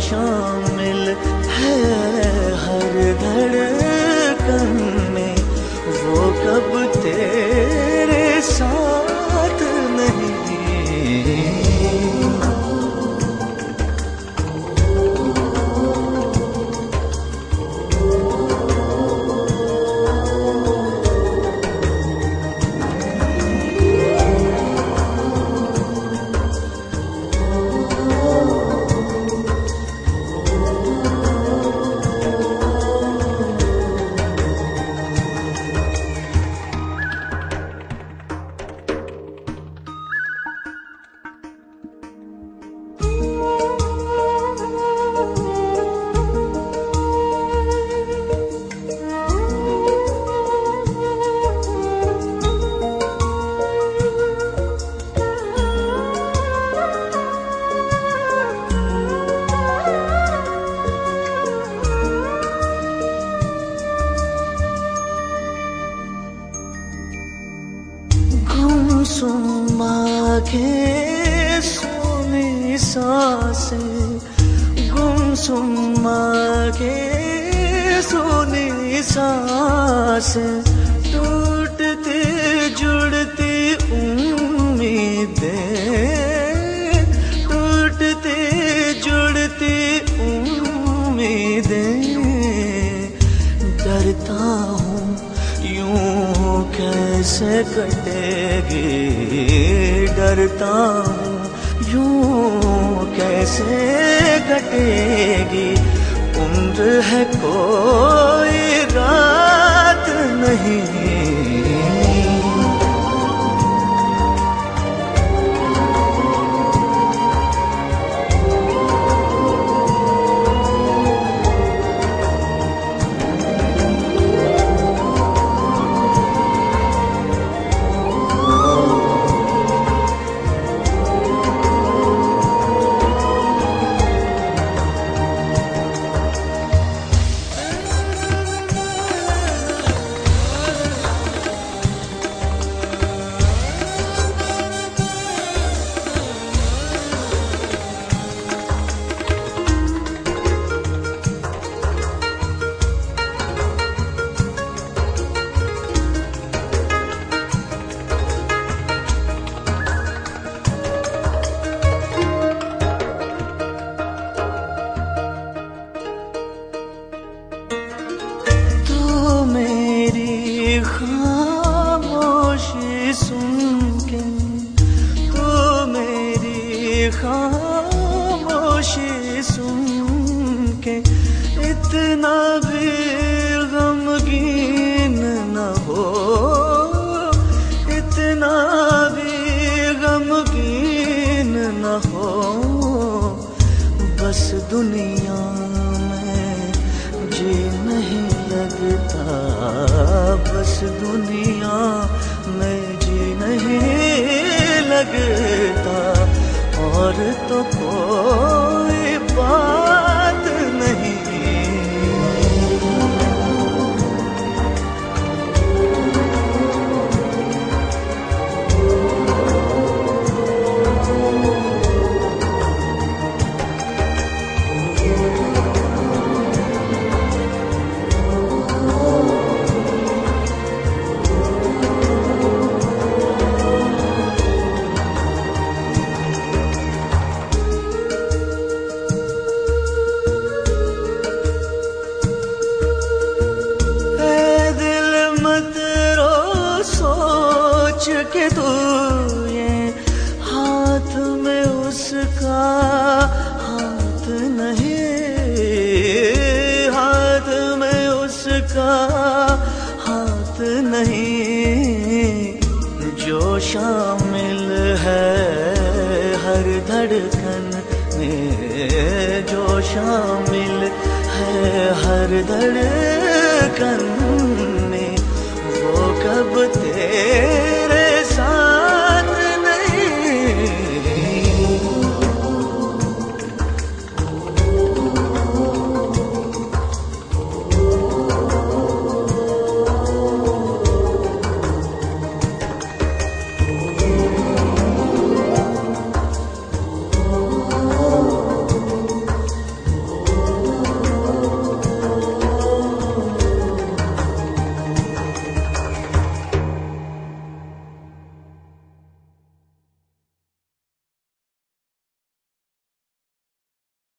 शामिल है हर धड़कन में, वो कब तेरे साथ नहीं। गुमसुम आँखें सोनी सांसें, गुमसुम आँखें सोनी सांसें, टूटती जुड़ती उम्मीदें, टूटती जुड़ती उम्मीदें। डरता हूँ यूं कैसे कटेगी, डरता हूँ यूं कैसे कटेगी। उम्र है कोई रात नहीं। खामोशी सुन के, तो मेरी खामोशी सुन के इतना भी गमगीन न हो, इतना भी गमगीन न हो। बस दुनिया में जी नहीं लगता, बस दुनिया में जी नहीं लगता। और तो कोई बात नहीं। के तू ये हाथ में उसका हाथ नहीं, हाथ में उसका हाथ नहीं। जो शामिल है हर धड़कन में, जो शामिल है हर धड़कन में, वो कब तेरे